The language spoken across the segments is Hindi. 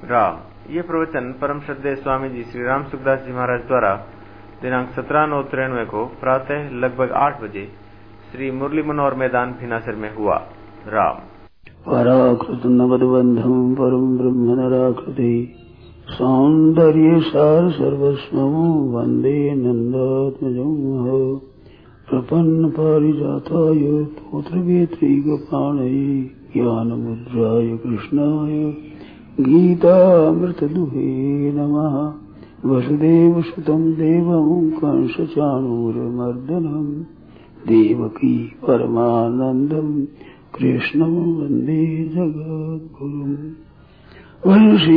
राम। ये प्रवचन परम श्रद्धेय स्वामी जी श्री राम सुखदास जी महाराज द्वारा दिनांक 17/9/93 को प्रातः लगभग 8 बजे श्री मुरली मनोहर मैदान भिनासर में हुआ। राम। पराकृत नवदबंधम परम ब्रह्म नराकृति सौंदर्य सार सर्वस्वं वंदे नंदात्मजं प्रपन्न पारिजाताय तोत्रवेत्रैकपाणये ज्ञानमुद्राय कृष्णाय गीतामृतदुहे नमः। वसुदेवसुतं देवं कंसचाणूरमर्दनं देवकी परमानन्दं कृष्णं वन्दे जगद्गुरुम्। वंशी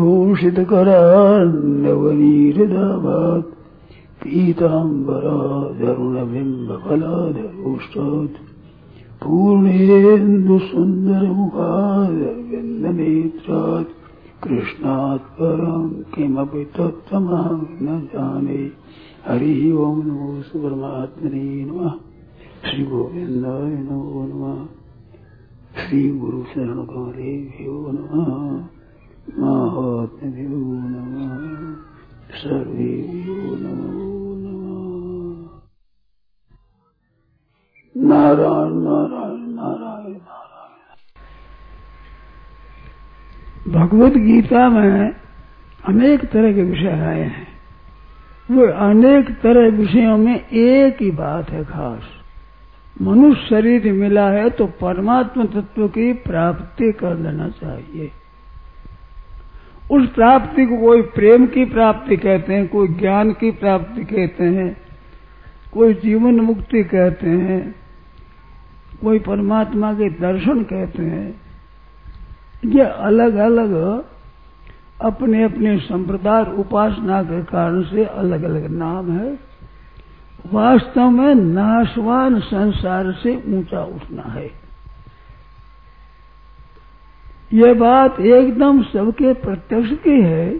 विभूषितकरान्नवनीरदाभात् पीताम्बरादरुणबिम्बफलाधरोष्टात् पूर्णेन्दुसुन्दरमुखादरविन्दनेत्रात् कृष्णात् परं किमपि तत्त्वमहं न जाने। हरिः ओं नमो परमात्मने नमः। श्री गोविन्दाय नमो नमः। श्री गुरु शरण कमलेभ्यो नमः। महात्म्यो नमः। सर्वेभ्यो नमो नमः। नारायण नारायण नारायण नारायण। भगवत गीता में अनेक तरह के विषय आए हैं। वो अनेक तरह विषयों में एक ही बात है खास, मनुष्य शरीर मिला है तो परमात्मा तत्व की प्राप्ति कर लेना चाहिए। उस प्राप्ति को कोई प्रेम की प्राप्ति कहते हैं, कोई ज्ञान की प्राप्ति कहते हैं, कोई जीवन मुक्ति कहते हैं, कोई परमात्मा के दर्शन कहते हैं। ये अलग अलग अपने अपने संप्रदाय उपासना के कारण से अलग अलग नाम है। वास्तव में नाशवान संसार से ऊंचा उठना है। ये बात एकदम सबके प्रत्यक्ष की है।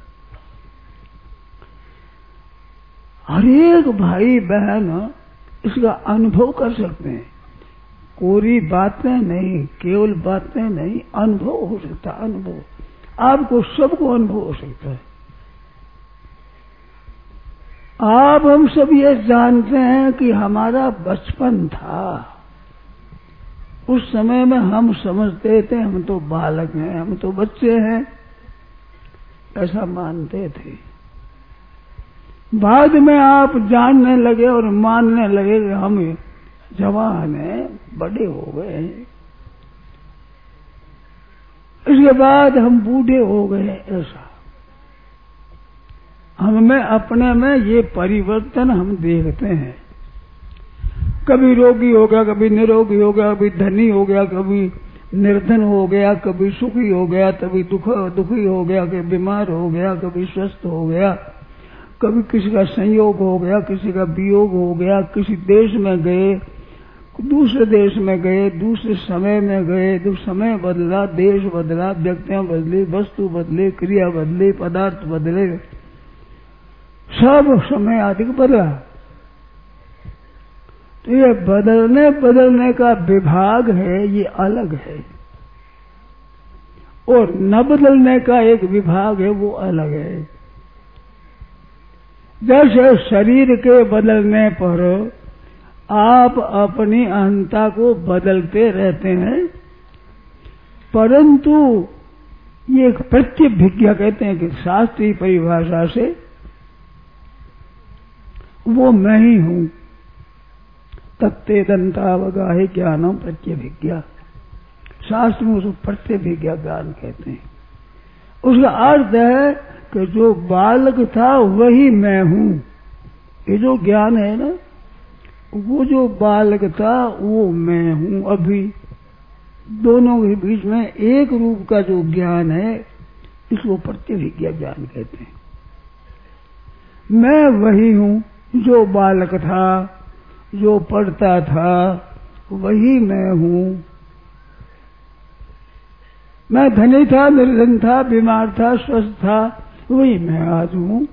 हर एक भाई बहन इसका अनुभव कर सकते हैं। कोरी बातें नहीं, केवल बातें नहीं, अनुभव हो सकता है। अनुभव आपको सबको अनुभव हो सकता है। आप हम सब ये जानते हैं कि हमारा बचपन था, उस समय में हम समझते थे हम तो बालक हैं, हम तो बच्चे हैं, ऐसा मानते थे। बाद में आप जानने लगे और मानने लगे कि हम जवान हैं, बड़े हो गए हैं। इसके बाद हम बूढ़े हो गए। ऐसा हमें अपने में ये परिवर्तन हम देखते हैं। कभी रोगी हो गया, कभी निरोगी हो गया, कभी धनी हो गया, कभी निर्धन हो गया, कभी सुखी हो गया, कभी दुखी हो गया, कभी बीमार हो गया, कभी स्वस्थ हो गया, कभी किसी का संयोग हो गया, किसी का वियोग हो गया। किसी देश में गए, दूसरे देश में गए, दूसरे समय में गए, तो समय बदला, देश बदला, व्यक्तियां बदली, वस्तु बदले, क्रिया बदले, पदार्थ बदले, सब समय अधिक बदला। तो ये बदलने का विभाग है, ये अलग है। और न बदलने का एक विभाग है, वो अलग है। जैसे शरीर के बदलने पर आप अपनी अहंता को बदलते रहते हैं, परंतु ये एक प्रत्यभिज्ञा कहते हैं कि शास्त्रीय परिभाषा से वो मैं ही हूं। तत्तेदंतावगाहे ज्ञानम प्रत्यभिज्ञा। शास्त्र में उसको प्रत्यभिज्ञा ज्ञान कहते हैं। उसका अर्थ है कि जो बालक था वही मैं हूं। ये जो ज्ञान है ना, वो जो बालक था वो मैं हूं। अभी दोनों के बीच में एक रूप का जो ज्ञान है, इसको प्रत्यभिज्ञा ज्ञान कहते हैं। मैं वही हूं जो बालक था, जो पढ़ता था, वही मैं हूं। मैं धनी था, निर्धन था, बीमार था, स्वस्थ था, वही मैं आज हूं।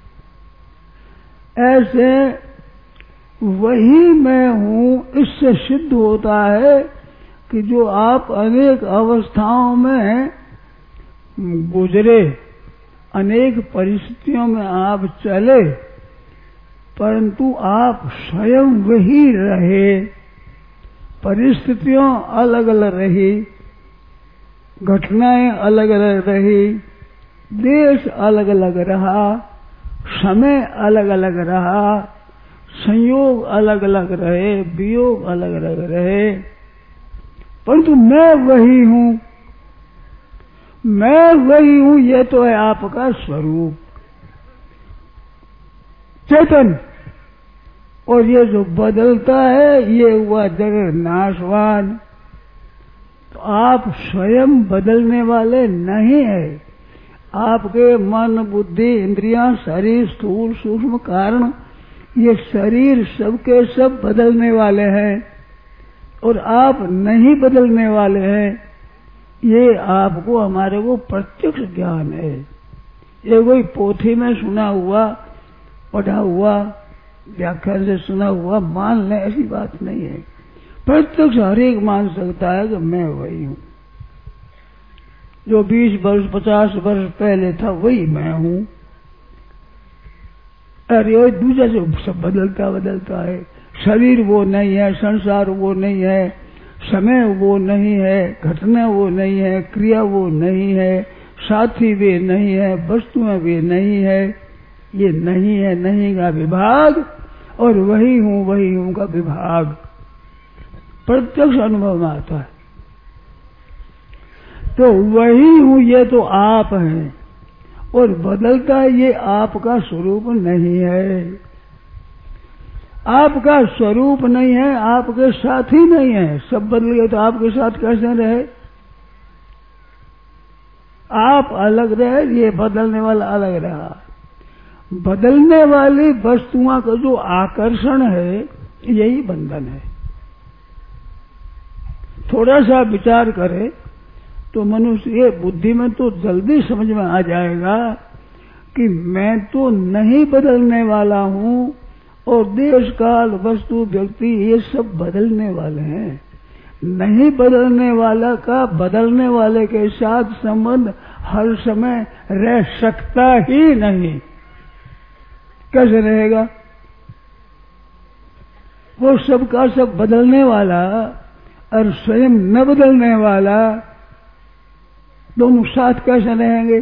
ऐसे वही मैं हूं। इससे सिद्ध होता है कि जो आप अनेक अवस्थाओं में गुजरे, अनेक परिस्थितियों में आप चले, परंतु आप स्वयं वही रहे। परिस्थितियों अलग अलग रही, घटनाएं अलग अलग रही, देश अलग अलग रहा, समय अलग अलग रहा, संयोग अलग अलग रहे, वियोग अलग अलग रहे, परंतु मैं वही हूं। मैं वही हूं, ये तो है आपका स्वरूप चेतन। और ये जो बदलता है ये हुआ जगत नाशवान। तो आप स्वयं बदलने वाले नहीं है। आपके मन, बुद्धि, इंद्रियां, शरीर, स्थूल सूक्ष्म कारण, ये शरीर सबके सब बदलने वाले हैं और आप नहीं बदलने वाले हैं। ये आपको, हमारे को प्रत्यक्ष ज्ञान है। ये कोई पोथी में सुना हुआ, पढ़ा हुआ, व्याख्या से सुना हुआ मान ले, ऐसी बात नहीं है। प्रत्यक्ष हर एक मान सकता है कि मैं वही हूं। जो 20 वर्ष 50 वर्ष पहले था वही मैं हूं। अरे दूसरा जो सब बदलता है। शरीर वो नहीं है, संसार वो नहीं है, समय वो नहीं है, घटना वो नहीं है, क्रिया वो नहीं है, साथी वे नहीं है, वस्तुएं वे नहीं है। ये नहीं है, नहीं का विभाग और वही हूं का विभाग प्रत्यक्ष अनुभव में आता है। तो वही हूं, ये तो आप हैं और बदलता है, ये आपका स्वरूप नहीं है। आपका स्वरूप नहीं है, आपके साथ ही नहीं है। सब बदल गए तो आपके साथ कैसे रहे? आप अलग रहे, ये बदलने वाला अलग रहा। बदलने वाली वस्तुओं का जो आकर्षण है यही बंधन है। थोड़ा सा विचार करे तो मनुष्य ये बुद्धि में तो जल्दी समझ में आ जाएगा कि मैं तो नहीं बदलने वाला हूं और देश काल वस्तु व्यक्ति ये सब बदलने वाले हैं। नहीं बदलने वाला का बदलने वाले के साथ संबंध हर समय रह सकता ही नहीं। कैसे रहेगा? वो सबका सब बदलने वाला और स्वयं न बदलने वाला दोनों साथ कैसे रहेंगे?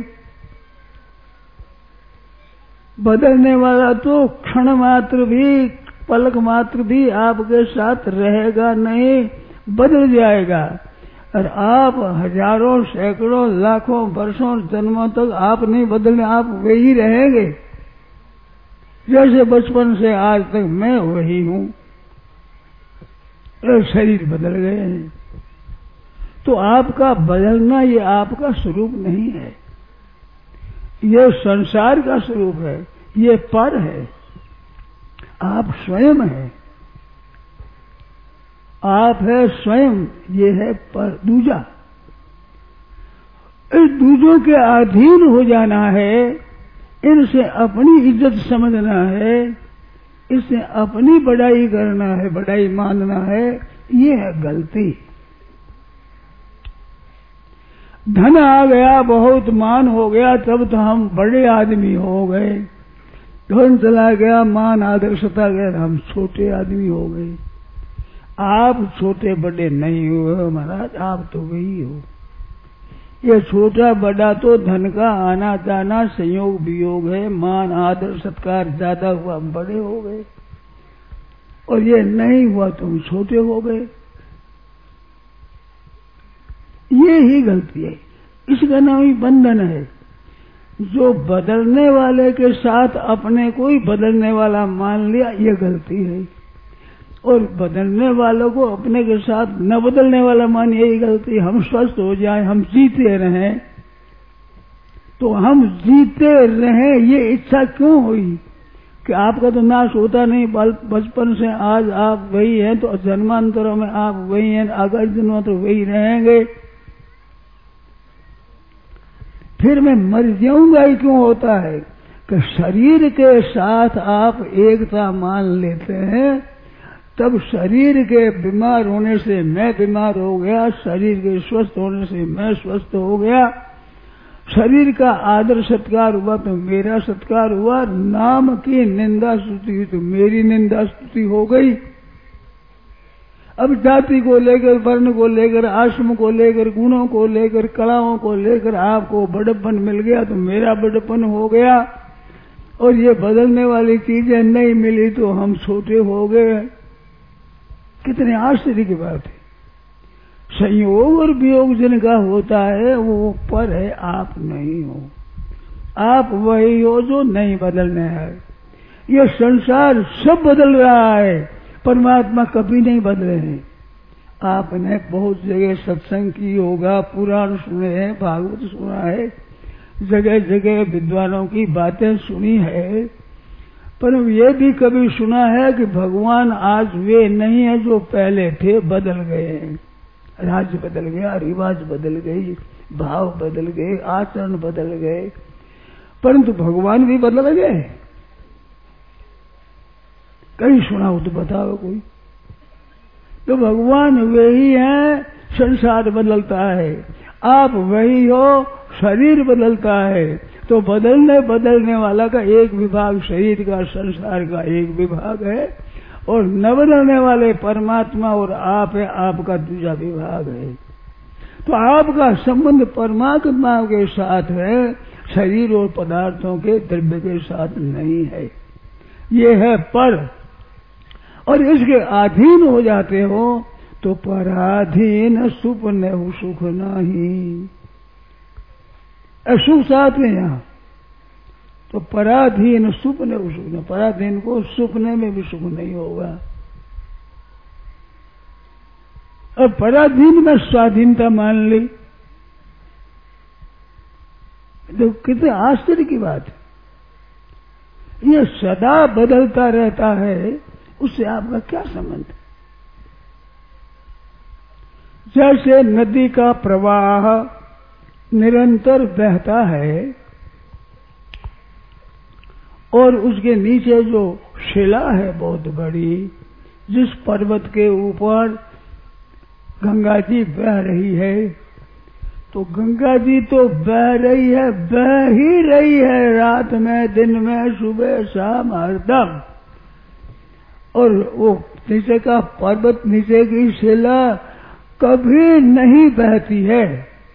बदलने वाला तो क्षण मात्र भी, पलक मात्र भी आपके साथ रहेगा नहीं, बदल जाएगा। और आप हजारों सैकड़ों लाखों वर्षों जन्मों तक आप नहीं बदलने, आप वही रहेंगे। जैसे बचपन से आज तक मैं वही हूं, शरीर बदल गए हैं। तो आपका बदलना ये आपका स्वरूप नहीं है, ये संसार का स्वरूप है, ये पर है। आप स्वयं है, आप है स्वयं, ये है पर दूजा। इस दूजों के अधीन हो जाना है, इनसे अपनी इज्जत समझना है, इससे अपनी बड़ाई करना है, बड़ाई मानना है, ये है गलती। धन आ गया, बहुत मान हो गया, तब तो हम बड़े आदमी हो गए। धन चला गया, मान आदर सता गया, हम छोटे आदमी हो गए। आप छोटे बड़े नहीं हुए महाराज, आप तो वही हो। ये छोटा बड़ा तो धन का आना जाना संयोग वियोग है, मान आदर सत्कार ज्यादा हुआ हम बड़े हो गए, और ये नहीं हुआ तुम छोटे हो गए। ये ही गलती है, इसका नाम ही बंधन है। जो बदलने वाले के साथ अपने को ही बदलने वाला मान लिया, ये गलती है। और बदलने वालों को अपने के साथ न बदलने वाला मान, यही गलती। हम स्वस्थ हो जाए, हम जीते रहें, तो हम जीते रहें ये इच्छा क्यों हुई कि आपका तो नाश होता नहीं, बचपन से आज आप वही हैं, तो जन्मांतरों में आप वही हैं, आगामी दिनों तो वही रहेंगे। फिर मैं मर जाऊंगा ही क्यों होता है कि शरीर के साथ आप एकता मान लेते हैं, तब शरीर के बीमार होने से मैं बीमार हो गया, शरीर के स्वस्थ होने से मैं स्वस्थ हो गया, शरीर का आदर सत्कार हुआ तो मेरा सत्कार हुआ, नाम की निंदा स्तुति हुई तो मेरी निंदा स्तुति हो गई। अब जाति को लेकर, वर्ण को लेकर, आश्रम को लेकर, गुणों को लेकर, कलाओं को लेकर आपको बड़प्पन मिल गया तो मेरा बड़प्पन हो गया, और ये बदलने वाली चीजें नहीं मिली तो हम छोटे हो गए। कितने आश्चर्य की बात है। संयोग और वियोग जिनका होता है वो पर है, आप नहीं हो। आप वही हो जो नहीं बदलने है। ये संसार सब बदल रहा है, परमात्मा कभी नहीं बदले हैं। आपने बहुत जगह सत्संग की होगा, पुराण सुने हैं, भागवत सुना है, जगह जगह विद्वानों की बातें सुनी है, पर ये भी कभी सुना है कि भगवान आज वे नहीं है जो पहले थे, बदल गए हैं। राज्य बदल गया, रिवाज बदल गई, भाव बदल गए, आचरण बदल गए, परंतु भगवान भी बदल गए। कहीं सुना हो तो बताओ कोई। तो भगवान वे ही हैं, संसार बदलता है। आप वही हो, शरीर बदलता है। तो बदलने वाला का एक विभाग शरीर का, संसार का एक विभाग है, और न बदलने वाले परमात्मा और आप है, आपका दूसरा विभाग है। तो आपका संबंध परमात्मा के साथ है, शरीर और पदार्थों के, द्रव्य के साथ नहीं है। ये है पर, और इसके अधीन हो जाते हो तो पराधीन सुख न सुख नहीं। सुख साथ में यहाँ तो पराधीन सुख न सुख, पराधीन को सुपने में भी सुख नहीं होगा। और पराधीन में स्वाधीनता मान ली तो कितने आश्चर्य की बात है। ये सदा बदलता रहता है, उससे आपका क्या संबंध? जैसे नदी का प्रवाह निरंतर बहता है और उसके नीचे जो शिला है बहुत बड़ी, जिस पर्वत के ऊपर गंगा जी बह रही है, तो गंगा जी तो बह रही है, बह ही रही है, रात में, दिन में, सुबह शाम, हरदम। और वो नीचे का पर्वत, नीचे की शिला कभी नहीं बहती है,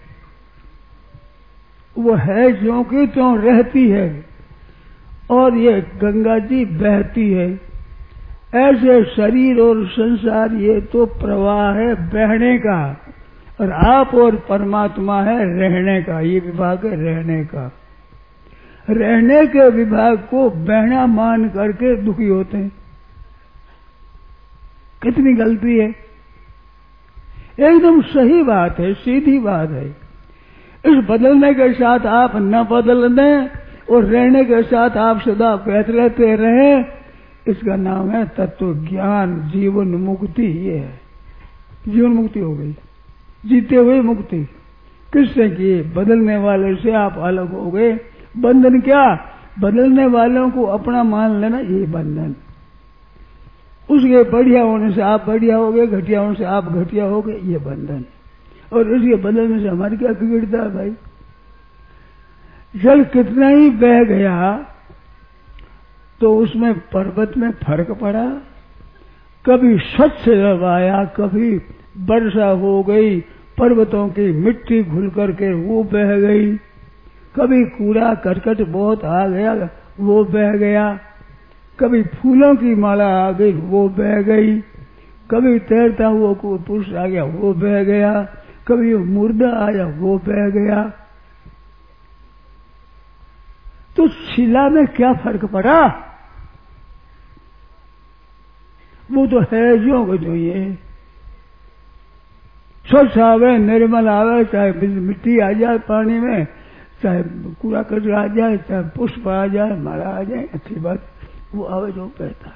वो है ज्यों की त्यों रहती है, और ये गंगा जी बहती है। ऐसे शरीर और संसार ये तो प्रवाह है बहने का, और आप और परमात्मा है रहने का। ये विभाग है रहने का। रहने के विभाग को बहना मान करके दुखी होते हैं। कितनी गलती है। एकदम सही बात है, सीधी बात है। इस बदलने के साथ आप न बदलने और रहने के साथ आप सदा बहते रहते रहे, इसका नाम है तत्व ज्ञान, जीवन मुक्ति। ये है जीवन मुक्ति हो गई, जीते हुए मुक्ति। किससे की? बदलने वाले से आप अलग हो गए। बंधन क्या? बदलने वालों को अपना मान लेना, ये बंधन। उसके बढ़िया होने से आप बढ़िया हो गए, घटिया होने से आप घटिया हो गए, ये बंधन। और इसके बदलने से हमारी क्या बिगड़ता है भाई? जल कितना ही बह गया तो उसमें पर्वत में फर्क पड़ा। कभी स्वच्छ जल आया, कभी वर्षा हो गई, पर्वतों की मिट्टी घुल करके वो बह गई। कभी कूड़ा करकट बहुत आ गया, वो बह गया। कभी फूलों की माला आ गई, वो बह गई। कभी तैरता हुआ कोई पुरुष आ गया, वो बह गया। कभी मुर्दा आया, वो बह गया। तो शिला में क्या फर्क पड़ा? वो तो है जो ये स्वच्छ आवे, निर्मल आवे, चाहे मिट्टी आ जाए पानी में, चाहे कूड़ा कचरा आ जाए, चाहे पुष्प आ जाए, माला आ जाए, अच्छी बात, वो आवे जो बहता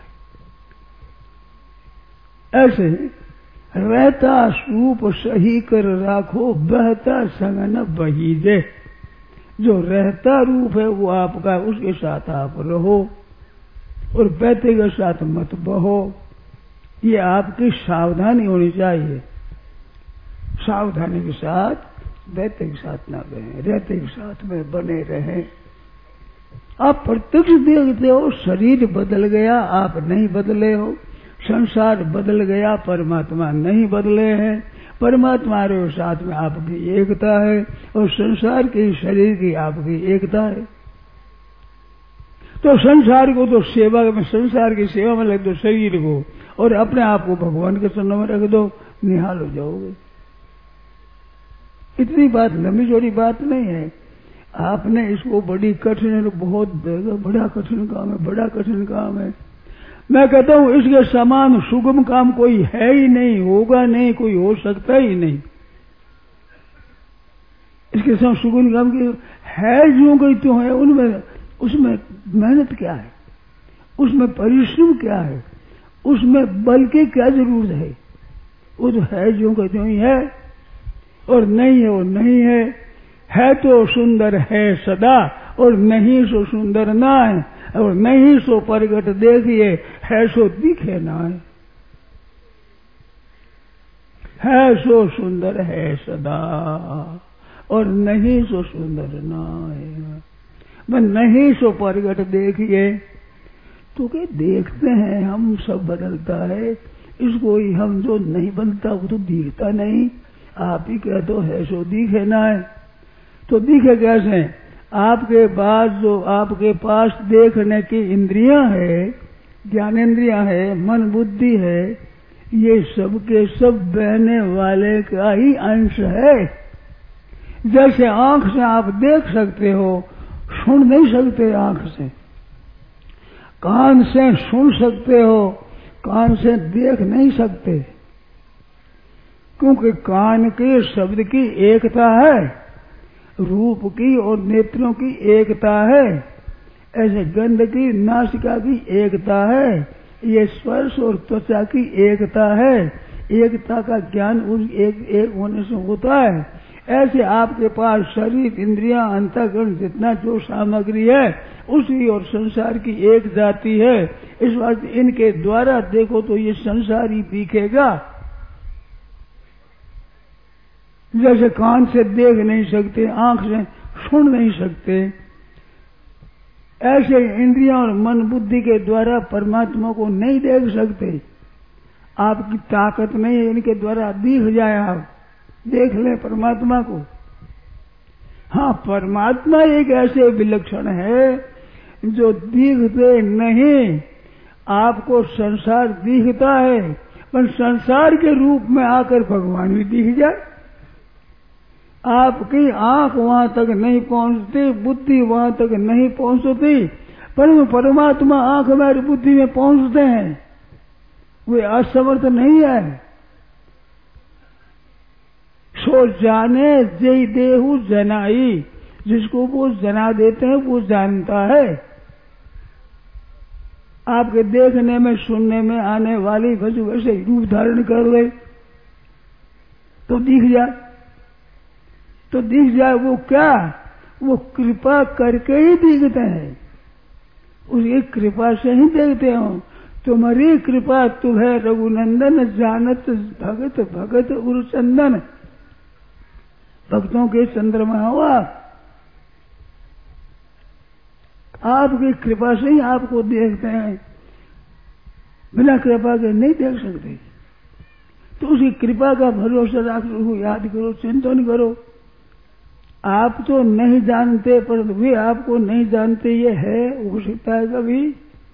है। ऐसे रहता सूप सही कर राखो, बहता संग न बही दे। जो रहता रूप है वो आपका, उसके साथ आप रहो, और बहते के साथ मत बहो। ये आपकी सावधानी होनी चाहिए। सावधानी के साथ दैतिक साथ ना बने, रहतिक साथ में बने रहे। आप प्रत्यक्ष देखते हो शरीर बदल गया, आप नहीं बदले हो। संसार बदल गया, परमात्मा नहीं बदले हैं। परमात्मा के साथ में आपकी एकता है और संसार के शरीर की आपकी एकता है। तो संसार को तो सेवा में, संसार की सेवा में लग दो शरीर को, और अपने आप को भगवान के चरणों में रख दो, निहाल हो जाओगे। इतनी बात लंबी चौड़ी बात नहीं है। आपने इसको बड़ी कठिन, बहुत बड़ा कठिन काम है, बड़ा कठिन काम है। मैं कहता हूं इसके समान सुगम काम कोई है ही नहीं, होगा नहीं, कोई हो सकता ही नहीं। इसके समान सुगम काम की है जो कोई तो है, उनमें उसमें मेहनत क्या है, उसमें परिश्रम क्या है, उसमें बल की क्या जरूरत है। वो तो है जो कहते ही है, और नहीं है वो नहीं है तो सुंदर है सदा, और नहीं सो सुंदर ना है, और नहीं सो प्रगट देखिए, है सो दिखे ना है सो सुंदर है सदा, और नहीं सो सुंदर ना है। मैं नहीं सो प्रगट देखिए, तो क्या देखते हैं हम, सब बदलता है, इसको ही हम जो नहीं बनता वो तो दिखता नहीं। आप ही कह दो है सो दिखे ना है, तो दिखे कैसे? आपके पास जो आपके पास देखने की इंद्रियां है, ज्ञानेंद्रियां है, मन बुद्धि है, ये सब के सब बहने वाले का ही अंश है। जैसे आंख से आप देख सकते हो, सुन नहीं सकते आंख से, कान से सुन सकते हो, कान से देख नहीं सकते, क्योंकि कान के शब्द की एकता है, रूप की और नेत्रों की एकता है, ऐसे गंध की नासिका की एकता है, ये स्पर्श और त्वचा की एकता है। एकता का ज्ञान उस एक होने से होता है। ऐसे आपके पास शरीर, इंद्रियां, अंतःकरण, जितना जो सामग्री है उसी और संसार की एक जाति है। इस बात इनके द्वारा देखो तो ये संसार ही दिखेगा। जैसे कान से देख नहीं सकते, आंख से सुन नहीं सकते, ऐसे इंद्रियां और मन बुद्धि के द्वारा परमात्मा को नहीं देख सकते। आपकी ताकत नहीं है इनके द्वारा दिख जाए, आप देख ले परमात्मा को। हाँ, परमात्मा एक ऐसे विलक्षण है जो दिखते नहीं। आपको संसार दिखता है, पर संसार के रूप में आकर भगवान भी दिख जाए। आपकी आंख वहां तक नहीं पहुंचती, बुद्धि वहां तक नहीं पहुंचती, पर परमात्मा आंख में और बुद्धि में पहुंचते हैं। वे असमर्थ नहीं है। सो जाने जय देहु जनाई, जिसको वो जना देते हैं वो जानता है। आपके देखने में, सुनने में आने वाली वजह वैसे रूप धारण कर ले तो दिख जाए, तो दिख जाए। वो क्या? वो कृपा करके ही दिखते हैं, उसकी कृपा से ही देखते हो। तुम्हारी कृपा तुम्हें रघुनंदन जानत भगत भगत उरचंदन, भक्तों के चंद्रमा हुआ। आपकी कृपा से ही आपको देखते हैं, बिना कृपा के नहीं देख सकते। तो उसकी कृपा का भरोसा रखो, याद करो, चिंतन करो। आप तो नहीं जानते, पर वे आपको नहीं जानते, ये है। हो सकता है कभी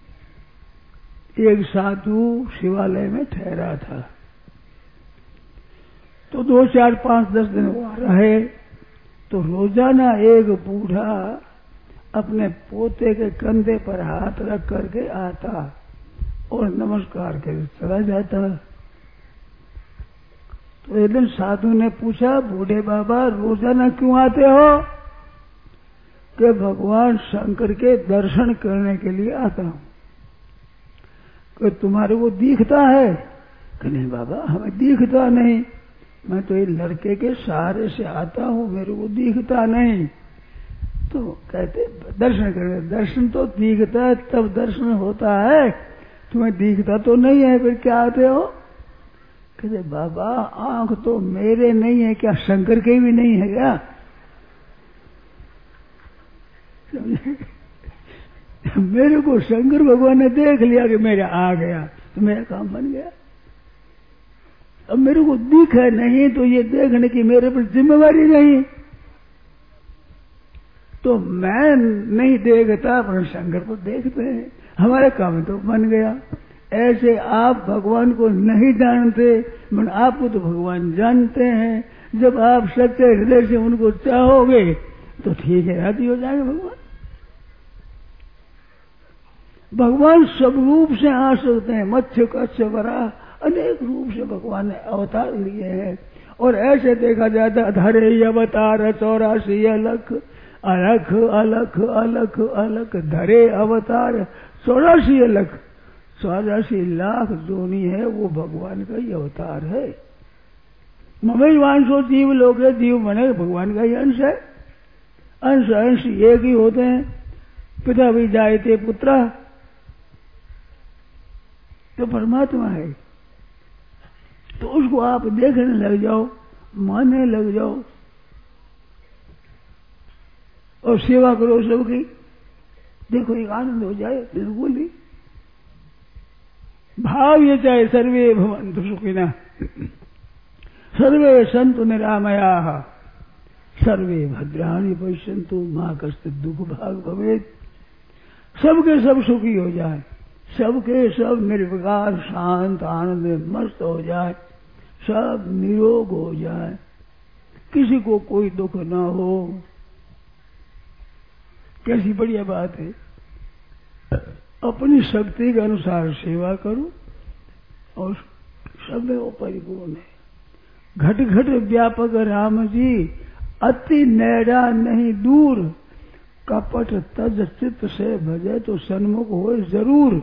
एक साधु शिवालय में ठहरा था, तो 2, 4, 5, 10 दिन वहां रहे। तो रोजाना एक बूढ़ा अपने पोते के कंधे पर हाथ रख करके आता और नमस्कार करके चला जाता। तो एक दिन साधु ने पूछा, बूढ़े बाबा रोजाना क्यों आते हो? कि भगवान शंकर के दर्शन करने के लिए आता हूं। कि तुम्हारे वो दिखता है? कि नहीं बाबा, हमें दिखता नहीं, मैं तो ये लड़के के सहारे से आता हूं, मेरे को दिखता नहीं। तो कहते दर्शन करने, दर्शन तो दिखता है तब दर्शन होता है, तुम्हें दिखता तो नहीं है, फिर क्या आते हो? कहते बाबा आंख तो मेरे नहीं है क्या, शंकर के भी नहीं है क्या? मेरे को शंकर भगवान ने देख लिया कि मेरा आ गया तो मेरा काम बन गया। अब मेरे को दिखे नहीं तो ये देखने की मेरे पर जिम्मेवारी नहीं, तो मैं नहीं देखता पर शंकर को देखते हैं, हमारे काम तो बन गया। ऐसे आप भगवान को नहीं जानते, मन आपको तो भगवान जानते हैं। जब आप सच्चे हृदय से उनको चाहोगे तो ठीक है, राजी हो जाएंगे भगवान। भगवान सब रूप से आ सकते हैं, मत्स्य कच्छ वरा अनेक रूप से भगवान ने अवतार लिए हैं। और ऐसे देखा जाता है धरे अवतार 84 अलख अलख अलख अलख अलख, धरे अवतार 84 अलख, 84 लाख जो नहीं है वो भगवान का ही अवतार है। ममई वांशो जीव लोग है, जीव बने भगवान का ही अंश है। अंश अंश एक ही होते हैं, पिता भी जायते पुत्र, तो परमात्मा है। तो उसको आप देखने लग जाओ, मानने लग जाओ और सेवा करो सबकी, देखो एक आनंद हो जाए बिल्कुल ही। भाव ये चाहे सर्वे भवन्तु सुखिनः सर्वे सन्तु निरामयाः सर्वे भद्राणि पश्यन्तु मा कश्चित् दुःख भाग भवेत्। सबके सब सुखी हो जाए, सबके सब निर्विकार शांत आनंद में मस्त हो जाए, सब निरोग हो जाए, किसी को कोई दुख ना हो। कैसी बढ़िया बात है। अपनी शक्ति के अनुसार सेवा करो और सब में वो परिपूर्ण है। घट घट व्यापक राम जी, अति नैरा नहीं दूर, कपट तज चित्त से भजे तो सन्मुख हो जरूर।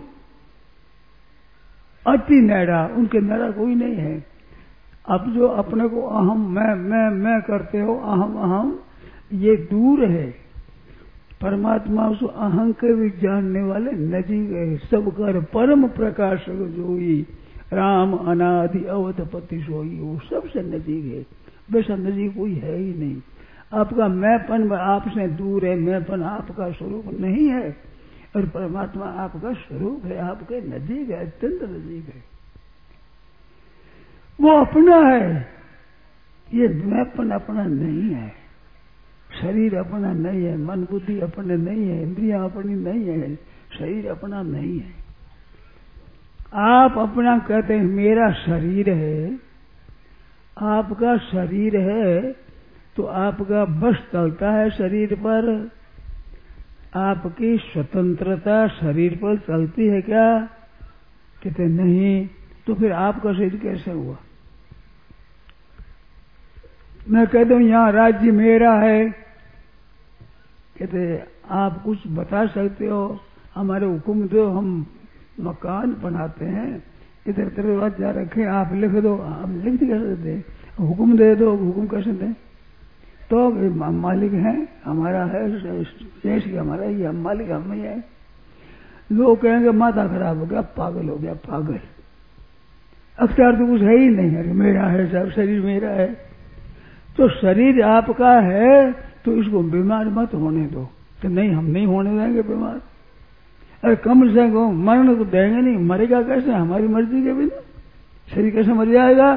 अति नैरा, उनके नैरा कोई नहीं है। अब जो अपने को अहम मैं करते हो, अहम अहम, ये दूर है। परमात्मा उस अहं के भी जानने वाले नजीक है। सब कर परम प्रकाशक जोई, राम अनादि अवधपति सोई, वो सबसे नजीक है। वैसा नजीक कोई है ही नहीं। आपका मैंपन आपसे दूर है, मैंपन आपका स्वरूप नहीं है, और परमात्मा आपका स्वरूप है, आपके नजीक है, अत्यंत नजीक है। वो अपना है, ये मैंपन अपना नहीं है। शरीर अपना नहीं है, मन बुद्धि अपने नहीं है, इंद्रियां अपनी नहीं है, शरीर अपना नहीं है। आप अपना कहते हैं मेरा शरीर है, आपका शरीर है तो आपका बस चलता है शरीर पर। आपकी स्वतंत्रता शरीर पर चलती है क्या? कहते नहीं, तो फिर आपका शरीर कैसे हुआ? मैं कहता हूं यहां राज्य मेरा है, कहते आप कुछ बता सकते हो? हमारे हुक्म दो, हम मकान बनाते हैं, इधर दरवाजा जा रखे, आप लिख दो। आप लिख कैसे दे? हुक्म दे दो, हुक्म कैसे दे? तो मालिक है, हमारा है, देश की हमारा ही, हम मालिक हम ही है। लोग कहेंगे माथा खराब हो गया, पागल हो गया, पागल। अख्तियार तो कुछ है ही नहीं है, मेरा है सब, शरीर मेरा है। तो शरीर आपका है तो इसको बीमार मत होने दो। तो नहीं, हम नहीं होने देंगे बीमार। अरे कम से कम मरण को देंगे नहीं, मरेगा कैसे? हमारी मर्जी के बिना शरीर कैसे मर जाएगा?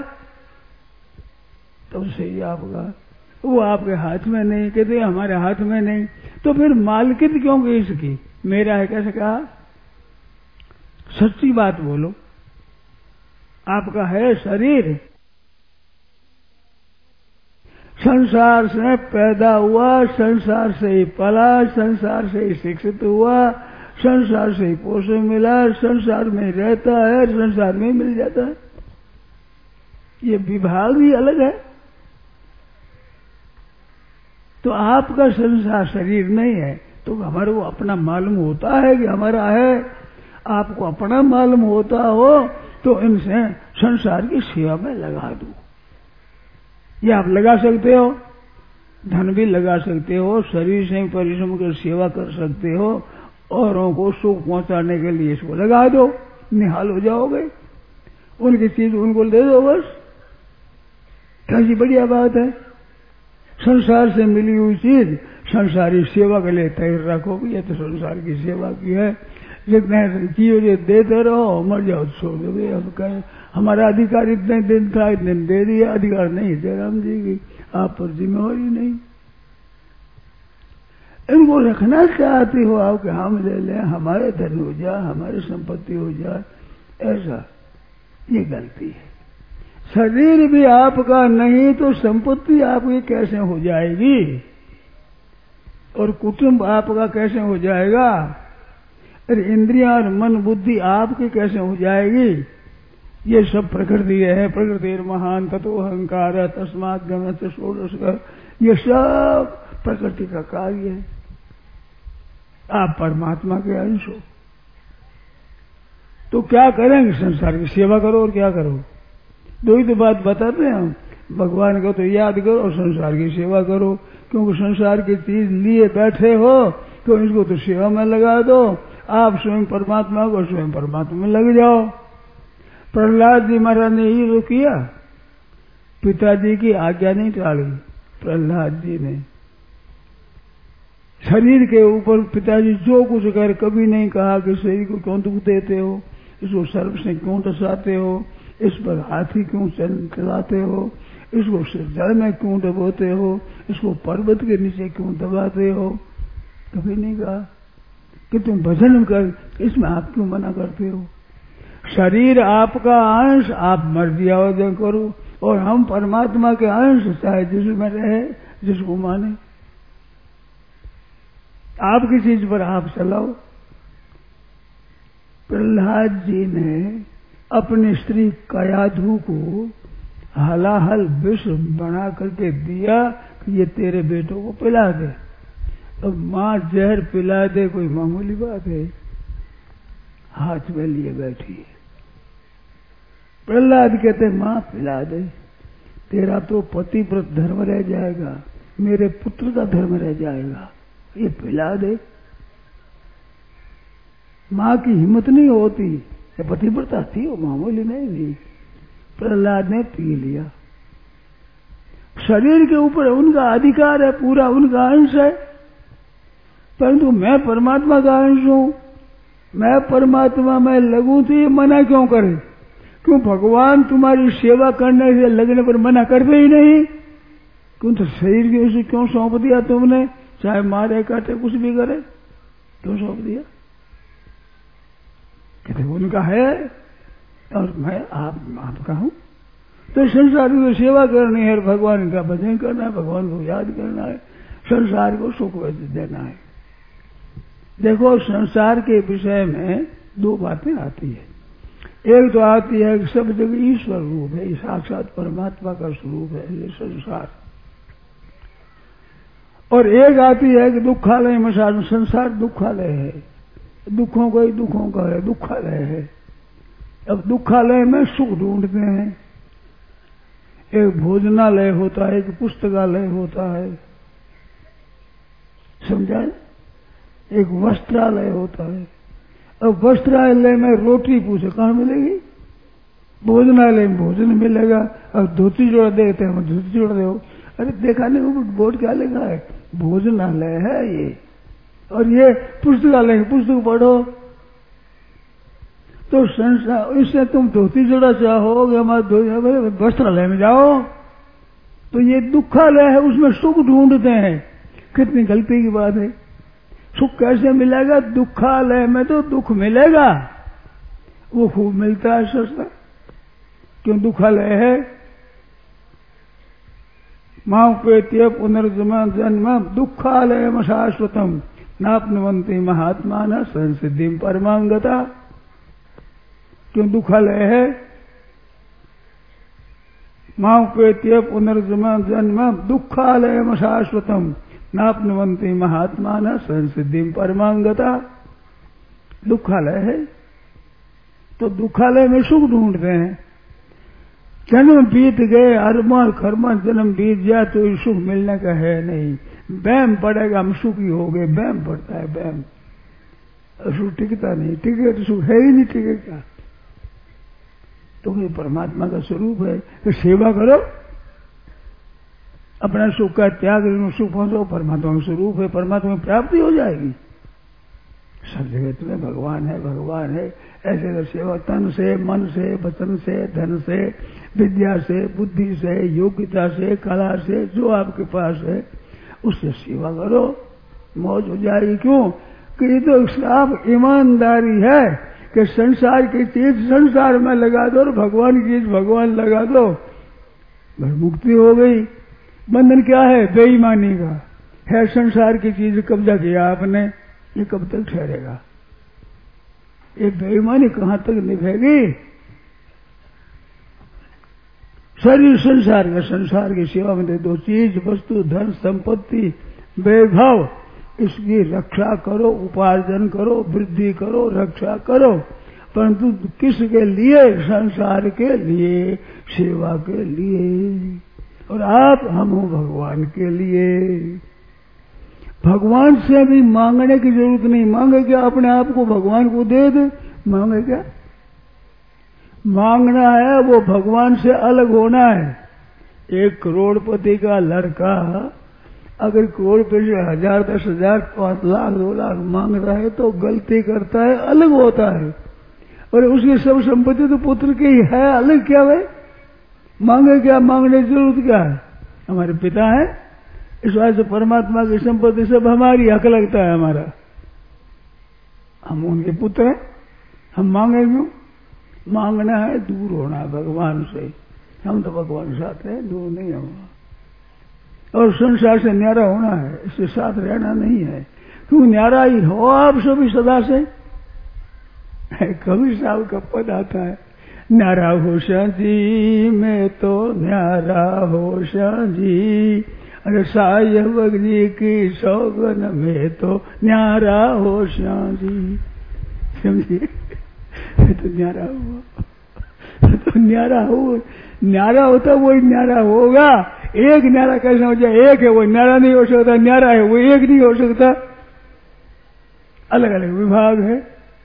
तो सही आपका, वो आपके हाथ में नहीं। कहते हमारे हाथ में नहीं, तो फिर मालकियत क्यों की इसकी? मेरा है कैसे कहा? सच्ची बात बोलो, आपका है शरीर। संसार से पैदा हुआ, संसार से ही पला, संसार से ही शिक्षित हुआ, संसार से ही पोषण मिला, संसार में रहता है, संसार में मिल जाता है। ये विभाग ही अलग है। तो आपका संसार शरीर नहीं है, तो हमारे को अपना मालूम होता है कि हमारा है। आपको अपना मालूम होता हो तो इनसे संसार की सेवा में लगा दो। ये आप लगा सकते हो, धन भी लगा सकते हो, शरीर से परिश्रम कर सेवा कर सकते हो, औरों को सुख पहुंचाने के लिए इसको लगा दो, निहाल हो जाओगे। उनकी चीज उनको दे दो बस। कैसी बढ़िया बात है। संसार से मिली हुई चीज संसारी सेवा के लिए तैयार रखो। ये तो संसार की सेवा की है। जितने चीजें देते रहो, मर जाओ तो छोड़ दो। अब कहें हमारा अधिकार इतने दिन था, इतने दिन दे दिया। अधिकार नहीं थे राम जी की, आप पर जिम्मेवारी नहीं। इनको रखना चाहती हो आप कि हम ले लें, हमारे धन हो जाए, हमारी संपत्ति हो जाए, ऐसा ये गलती है। शरीर भी आपका नहीं तो संपत्ति आपकी कैसे हो जाएगी, और कुटुंब आपका कैसे हो जाएगा, और इंद्रियां और मन बुद्धि आपकी कैसे हो जाएगी। ये सब प्रकृति है। प्रकृति महान तत्व अहंकार तस्मात् गमयत् षोडश, ये सब प्रकृति का कार्य है। आप परमात्मा के अंश हो तो क्या करेंगे, संसार की सेवा करो और क्या करो। दो ही तो बात बताते हैं हम, भगवान को तो याद करो और संसार की सेवा करो। क्योंकि संसार की चीज लिए बैठे हो तो इसको तो सेवा में लगा दो। आप स्वयं परमात्मा को स्वयं परमात्मा में लग जाओ। प्रहलाद जी महाराज ने ये तो किया, पिताजी की आज्ञा नहीं टाली। प्रहलाद जी ने शरीर के ऊपर पिताजी जो कुछ कर, कभी नहीं कहा कि शरीर को क्यों दुख देते हो, इसको सर्प से क्यों टसाते हो, इस पर हाथी क्यों चलाते हो, इसको जल में क्यों डबोते हो, इसको पर्वत के नीचे क्यों दबाते हो। कभी नहीं कहा कि तुम भजन कर, इसमें आप क्यों मना करते हो। शरीर आपका अंश, आप मर्जी आवेदन करो, और हम परमात्मा के अंश, चाहे जिसमें रहे जिसको माने। आपकी चीज पर आप चलाओ। प्रहलाद जी ने अपनी स्त्री कयाधु को हलाहल विष बना करके दिया कि ये तेरे बेटों को पिला दे। अब मां जहर पिला दे कोई मामूली बात है, हाथ में लिए बैठी है। प्रहलाद कहते मां पिला दे, तेरा तो पतिव्रत धर्म रह जाएगा, मेरे पुत्र का धर्म रह जाएगा, ये पिला दे। मां की हिम्मत नहीं होती, ये पतिव्रता थी, वो मामूली नहीं थी। प्रहलाद ने पी लिया। शरीर के ऊपर उनका अधिकार है, पूरा उनका अंश है, परंतु मैं परमात्मा का अंश हूं, मैं परमात्मा में लगूं तो ये मना क्यों करे। क्यों भगवान तुम्हारी सेवा करने से लगने पर मना करते ही नहीं। क्यों तो शरीर के उसे क्यों सौंप दिया तुमने, चाहे मारे काटे कुछ भी करे, क्यों सौंप दिया। कहते उनका है और मैं आपका हूं। तो संसार की सेवा करनी है, भगवान का भजन करना है, भगवान को याद करना है, संसार को सुख देना है। देखो संसार के विषय में दो बातें आती है। एक तो आती है कि सब जगह ईश्वर रूप है, साक्षात परमात्मा का स्वरूप है ये संसार। और एक आती है कि दुखालय में संसार दुखालय है, दुखों का ही दुखों का है, दुखालय है। अब दुखालय में सुख ढूंढते हैं। एक भोजनालय होता है, एक पुस्तकालय होता है, समझा। एक वस्त्रालय होता है। अब वस्त्रालय में रोटी पूछे कहां मिलेगी, भोजनालय में भोजन मिलेगा। अब धोती जोड़ देते हैं, धोती जोड़ दो। अरे देखा नहीं वो बोर्ड क्या लिखा है, भोजनालय है ये, और ये पुस्तकालय, पुस्तक पढ़ो। तो संसार इससे तुम धोती जोड़ा चाहोगे, हमारे वस्त्रालय में जाओ, तो ये दुखालय है, उसमें सुख ढूंढते हैं। कितनी गलती की बात है। सुख कैसे मिलेगा, दुखालय में तो दुख मिलेगा, वो खूब मिलता है सस्ता। क्यों दुखालय है। मां पेत्य पुनर्जन्म जन्म दुखालय शाश्वतम नाप्नुवन्ति महात्मा संसिद्धिम परमांगता। क्यों दुखालय है। मां पेत्य पुनर्जन्म जन्म दुखालय शाश्वतम नाप्नुवन्ति महात्मा संसिद्धिम परमांगता। दुखालय है तो दुखालय में सुख ढूंढते हैं। जन्म बीत गए, अरमान खरमान जन्म बीत जाए तो सुख मिलने का है नहीं। बैम पड़ेगा, हम सुखी हो गए, बैम पड़ता है, बैम। सुख टिकता नहीं, टिके तो सुख है ही नहीं, टिकेगा। तो ये परमात्मा का स्वरूप है। तो सेवा करो, अपना सुख का त्याग, सुख पहुंचो, परमात्मा का स्वरूप है, परमात्मा की प्राप्ति हो जाएगी। सब जगह तुम्हें भगवान है, भगवान है, ऐसे अगर सेवा तन से, मन से, वचन से, धन से, विद्या से, बुद्धि से, योग्यता से, कला से, जो आपके पास है उससे सेवा करो, मौज हो जाएगी। क्यों कि ये तो साफ ईमानदारी है कि संसार की चीज संसार में लगा दो और भगवान की चीज भगवान लगा दो, बस मुक्ति हो गई। बंधन क्या है? बेईमानी का है। संसार की चीज कब्जा किया आपने, ये कब तक ठहरेगा? ये बेईमानी कहां तक निभेगी? शरीर संसार का, संसार की सेवा में दे दो, चीज वस्तु धन संपत्ति वैभव, इसकी रक्षा करो, उपार्जन करो, वृद्धि करो, रक्षा करो, परंतु किसके लिए? संसार के लिए, सेवा के लिए। और आप हम हो भगवान के लिए। भगवान से भी मांगने की जरूरत नहीं। मांगे क्या? अपने आप को भगवान को दे दे। मांगे क्या? मांगना है वो भगवान से अलग होना है। 1 करोड़पति का लड़का अगर करोड़पति से 1000, 10,000, 5 लाख, 2 लाख मांग रहा है तो गलती करता है, अलग होता है। और उसकी सब संपत्ति तो पुत्र की है, अलग क्या है? मांगे क्या? मांगने की जरूरत क्या है? हमारे पिता है, इस वजह से परमात्मा की संपत्ति सब हमारी, हक लगता है हमारा। हम उनके पुत्र हैं, हम मांगे क्यों? मांगना है दूर होना भगवान से। हम तो भगवान के साथ हैं, दूर नहीं होना। और संसार से न्यारा होना है, इसके साथ रहना नहीं है। क्यों न्यारा ही हो आप सभी सदा से। कबीर साहब का पद आता है, न्यारा हो जी मैं तो न्यारा हो जी, अरे साहिब जी की सौगन में तो न्यारा हो जी। समझिए, तो न्यारा हुआ, तो न्यारा हो, न्यारा होता वही न्यारा होगा। एक न्यारा कैसे हो जाए? एक है वो न्यारा नहीं हो सकता, न्यारा है वो एक नहीं हो सकता। अलग अलग विभाग है,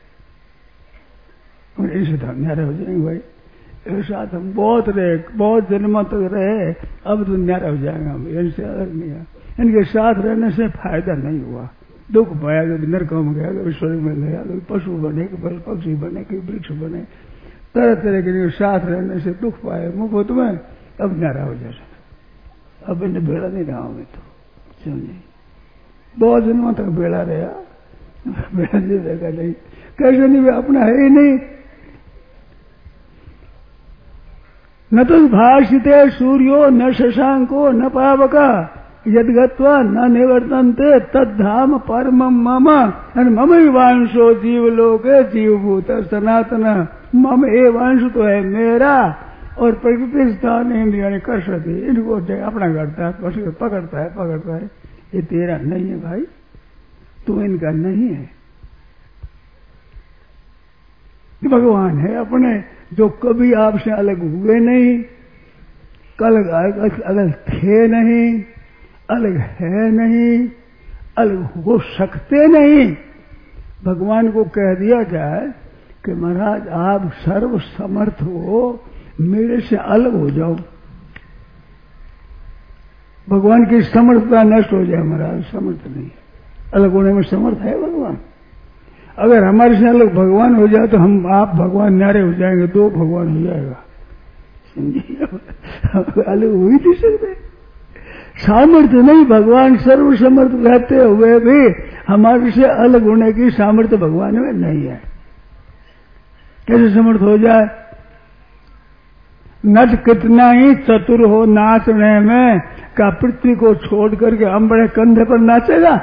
इसे तो न्यारा हो जाएंगे भाई। एक साथ हम बहुत रहे, बहुत जन्मों तक रहे, अब तो न्यारा हो जाएंगे हम, इनसे अलग नहीं है। इनके साथ रहने से फायदा नहीं हुआ, दुख पाया। कभी नरकों में गया, कभी स्वर्ग में गया, कभी पशु बने, कभी पक्षी बने, कभी वृक्ष बने, तरह तरह के साथ रहने से दुख पाए मुफ्त में। अब न्यारा हो जाए, अब इन्हें भेड़ा नहीं रहा मैं तो, समझे। बहुत दिनों तक भेड़ा रहा, भेड़ा नहीं रहेगा नहीं, कैसे नहीं, अपना है ही नहीं। न तो भाषिते सूर्यो न शशांको न पावका यद्गत्वा न निवर्तन्ते तद्धाम परमं मम। मम एवांशो जीवलोके जीवभूत सनातन। मम एवांश तो है मेरा, और प्रकृति स्थान इंद्रिया कर सके, इनको अपना करता है, पकड़ता है। ये तेरा नहीं है भाई, तू इनका नहीं है। भगवान है अपने, जो कभी आपसे अलग हुए नहीं, कल अलग थे नहीं, अलग है नहीं, अलग हो सकते नहीं। भगवान को कह दिया जाए कि महाराज आप सर्व समर्थ हो, मेरे से अलग हो जाओ, भगवान की समर्थता नष्ट हो जाए। महाराज समर्थ नहीं, अलग होने में समर्थ है भगवान। अगर हमारे से अलग भगवान हो जाए तो हम आप भगवान न्यारे हो जाएंगे, 2 भगवान हो जाएगा, समझिए। अलग हो ही नहीं सकते, सामर्थ्य नहीं। भगवान सर्व समर्थ रहते हुए भी हमारे से अलग होने की सामर्थ्य भगवान में नहीं है। कैसे समर्थ हो जाए? नट कितना ही चतुर हो नाचने में, का पृथ्वी को छोड़ करके अंबड़े कंधे पर नाचेगा?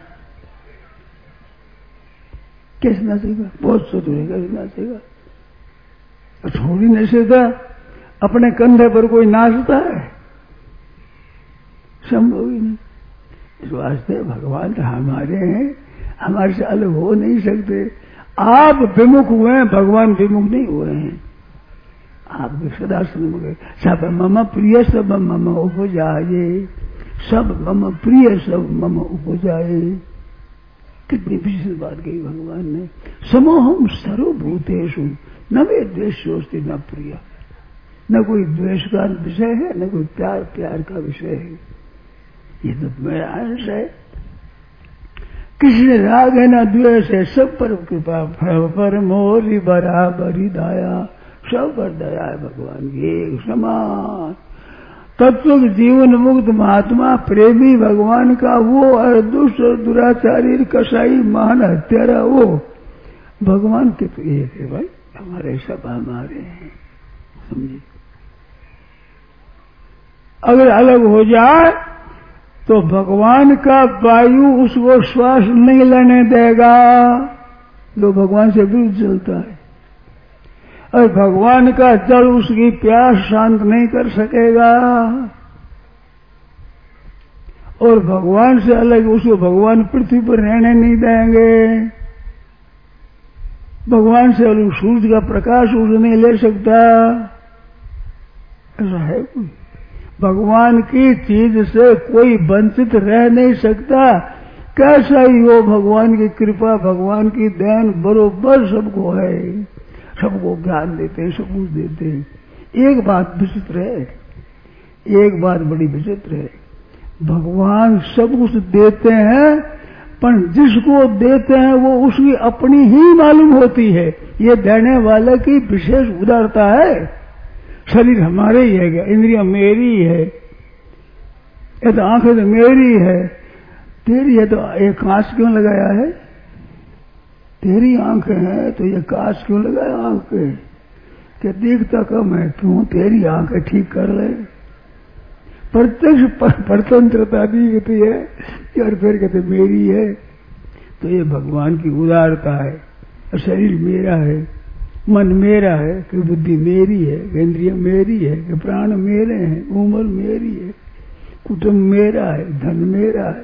कैसे नाचेगा? बहुत चतुर है, कैसे नाचेगा? छोड़ ही नहीं सकता। अपने कंधे पर कोई नाचता है? संभव ही नहीं। इस वास्ते भगवान तो हमारे हैं, हमारे से अलग हो नहीं सकते। आप विमुख हुए हैं, भगवान विमुख नहीं हुए हैं। आप सदा सन्मुख है। सब मम प्रिय सब मम उपजाए, सब मम प्रिय सब मम उपजाए। कितनी विशेष बात कही भगवान ने। समोहम सर्वभूतेषु न वे द्वेष सोचती न प्रिय, न कोई द्वेष का विषय है न कोई प्यार का विषय है। ये तो मेरा अंश है। किसने राग है ना द्वेष है, सब पर कृपा पर मोरी बराबरी दया, सब पर दया है भगवान की एक समान। तत्व जीवन मुक्त महात्मा प्रेमी भगवान का वो, और दुष्ट दुराचारी कसाई महान हत्यारा वो, भगवान के तो एक है भाई, हमारे सब हमारे हैं, समझिए। अगर अलग हो जाए तो भगवान का वायु उसको श्वास नहीं लेने देगा, जो भगवान से विरुद्ध चलता है। और भगवान का जल उसकी प्यास शांत नहीं कर सकेगा, और भगवान से अलग उसको भगवान पृथ्वी पर रहने नहीं देंगे। भगवान से अलग सूर्य का प्रकाश उसे नहीं ले सकता, ऐसा है कोई? भगवान की चीज से कोई वंचित रह नहीं सकता। कैसा ही हो, भगवान की कृपा भगवान की देन बरोबर सबको है, सबको ज्ञान देते हैं, सब कुछ देते हैं। एक बात विचित्र है, एक बात बड़ी विचित्र है, भगवान सब कुछ देते हैं पर जिसको देते हैं वो उसकी अपनी ही मालूम होती है। ये देने वाले की विशेष उदारता है। शरीर हमारे ही है क्या? इंद्रियां मेरी है, ये तो आंखें तो मेरी है, तेरी है तो ये कांच क्यों लगाया है? तेरी आंखें हैं तो ये कांच क्यों लगाया आंखें? क्या देखता कम है? क्यों तेरी आंखें ठीक कर ले। प्रत्यक्ष परतंत्रता दिखती है और फिर कहते मेरी है। तो ये भगवान की उदारता है। शरीर मेरा है, मन मेरा है, कि बुद्धि मेरी है, कि इंद्रिय मेरी है, कि प्राण मेरे हैं, उम्र मेरी है, कुटुंब मेरा है, धन मेरा है।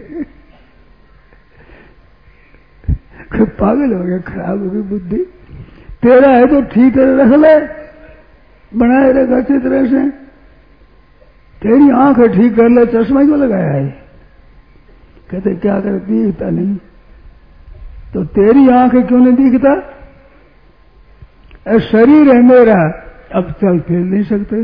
पागल हो गया, खराब हो गई बुद्धि। तेरा है तो ठीक तरह रख ले, बनाए रख अच्छी तरह से। तेरी आंख ठीक कर ले, चश्मा क्यों लगाया है? कहते क्या कर दिखता नहीं, तो तेरी आंख क्यों नहीं दिखता? शरीर है मेरा, अब चल फिर नहीं सकते।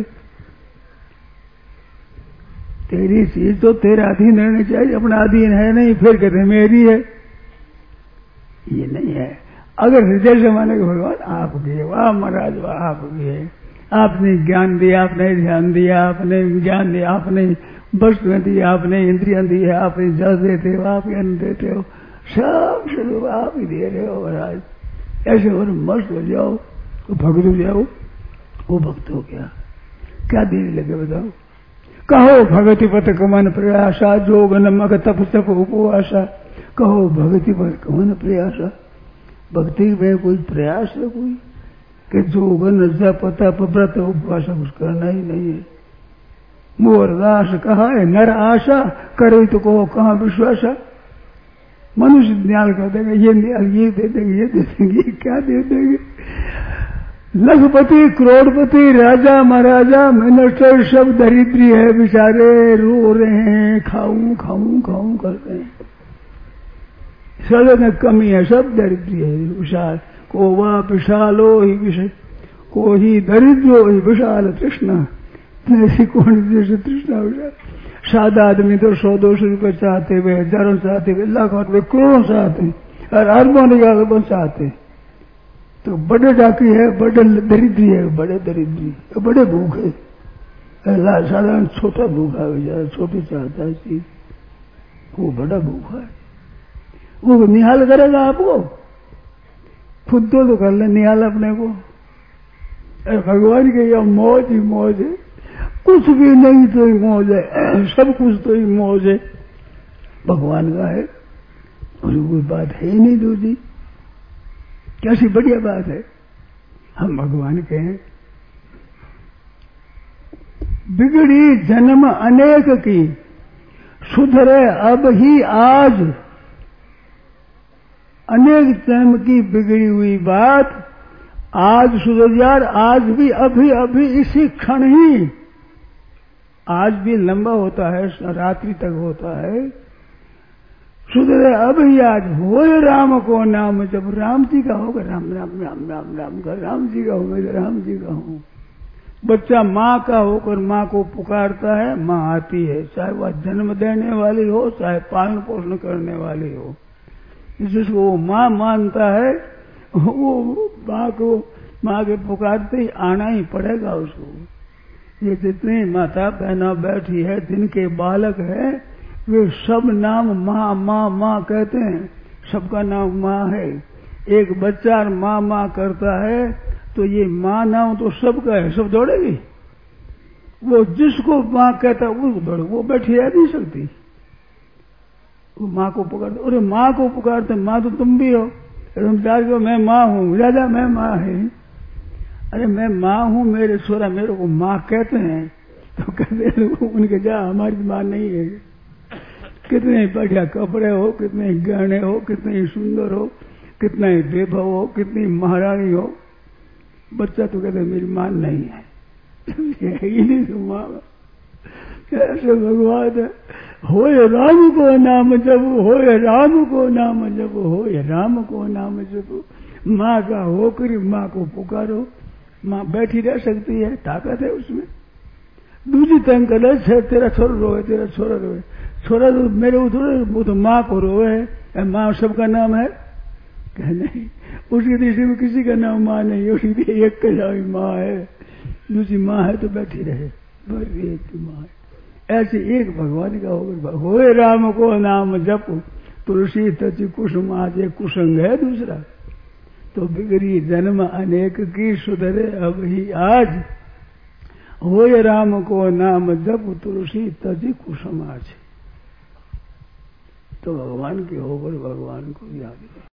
तेरी चीज तो तेरा अधीन रहनी चाहिए, अपना अधीन है नहीं, फिर कहते मेरी है। ये नहीं है। अगर हृदय से माने कि भगवान आपके, वाह महाराज वाह आपके, आपने ज्ञान दिया, आपने ध्यान दिया, आपने ज्ञान दिया, आपने वस्तुएं दी, आपने इंद्रियां दी है, आपने जल देते हो, आप अन्न देते हो, सब स्वरूप आप ही दे रहे हो महाराज। ऐसे और मस्त हो जाओ तो भक्त हो जाओ, वो भक्त हो गया। क्या देने लगे बताओ? कहो भगति पथ कमन प्रयासा, जोग नमक तप तप उपवासा। कहो भगति पथ कमन प्रयासा, भक्ति में कोई प्रयास है कोई कि जोग जप तप व्रत उपवास कुछ करना ही नहीं है। मोरदास कहा है नर आशा, करे तो कहो कहाँ विश्वासा। मनुष्य न्याल कर देंगे, ये दे देंगे, ये दे देंगे, ये क्या दे देंगे। लखपति करोड़पति राजा महाराजा मिनिस्टर सब दरिद्री है बेचारे, रो रहे हैं, खाऊं खाऊं खाऊं कर रहे हैं। सब में कमी है, सब दरिद्री है। विशाल को वा विशालो ही विषय, को ही दरिद्रो ही विशाल तृष्णा, ऐसी कौन जैसे तृष्णा विशाल। सादा आदमी तो 100-200 रुपये चाहते हुए, हजारों चाहते हुए, लाखों रुपये, करोड़ों चाहते और अरबों चाहते। तो बड़े डाकी है, बड़े दरिद्री है, बड़े दरिद्री, बड़े भूख है। साधारण छोटा भूखा है, छोटी चाहता है चीज, वो बड़ा भूखा है। वो निहाल करेगा आपको, खुद तो कर ले निहाल अपने को। भगवान के यह मौज ही मौज है, कुछ भी नहीं तो ही मौज है, सब कुछ तो ही मौज है। भगवान का है और कोई बात है ही नहीं दूसरी। कैसी बढ़िया बात है, हम भगवान के हैं। बिगड़ी जन्म अनेक की, सुधरे अब ही आज। अनेक जन्म की बिगड़ी हुई बात आज सुधर यार, आज भी अभी अभी इसी क्षण ही। आज भी लंबा होता है, रात्रि तक होता है, सुधरे अब ही आज होए राम को नाम, जब राम जी का होगा राम राम राम राम राम का, राम जी का होगा राम जी का हो। बच्चा माँ का होकर माँ को पुकारता है, माँ आती है, चाहे वह जन्म देने वाली हो चाहे पालन पोषण करने वाली हो। जिसको वो माँ मानता है वो माँ के पुकारते ही आना ही पड़ेगा उसको। ये जितनी माता बहना बैठी है जिनके बालक है वे सब नाम माँ माँ माँ कहते हैं, सबका नाम माँ है। एक बच्चा माँ माँ करता है तो ये माँ नाम तो सबका है, सब दौड़ेगी। वो जिसको माँ कहता है उसको दौड़े, वो बैठी रह नहीं सकती। वो माँ को पुकारते, अरे माँ को पुकारते, माँ तो तुम भी हो, तुम चार को मैं माँ हूँ, राजा मैं माँ है। अरे मैं माँ हूँ, मेरे छोरा मेरे को माँ कहते हैं, तो कहते उनके जा हमारी माँ नहीं है। कितने बढ़िया कपड़े हो, कितने गहने हो, कितने सुंदर हो, कितना ही वैभव हो, कितनी महारानी हो, बच्चा तो कहते मेरी माँ नहीं है। इन्हीं से माँ ऐसे भगवान है। होए राम को नाम जब, होए राम को नाम जब, होए राम को नाम जब। माँ का होकर माँ को पुकारो, माँ बैठी रह सकती है, ताकत है उसमें। दूसरी तंग कर तेरा छोरा रोए, तेरा छोरा रोए, छोरा तो मेरे को थोड़ा, वो तो माँ को रोए है, माँ सबका नाम है क्या? नहीं, उसकी दृष्टि में किसी का नाम माँ नहीं है, उसकी एक का माँ है। दूसरी माँ है तो बैठी रहे, बड़ी एक की माँ है। ऐसे एक भगवान का होगा। होए राम को नाम जप, तुलसी तज कुसुम, आज एक कुसंग है दूसरा। तो बिगड़ी जन्म अनेक की, सुधरे अब ही आज। होए राम को नाम जप, तुलसी तज कुसुम आज। तो भगवान के होकर भगवान को याद करो।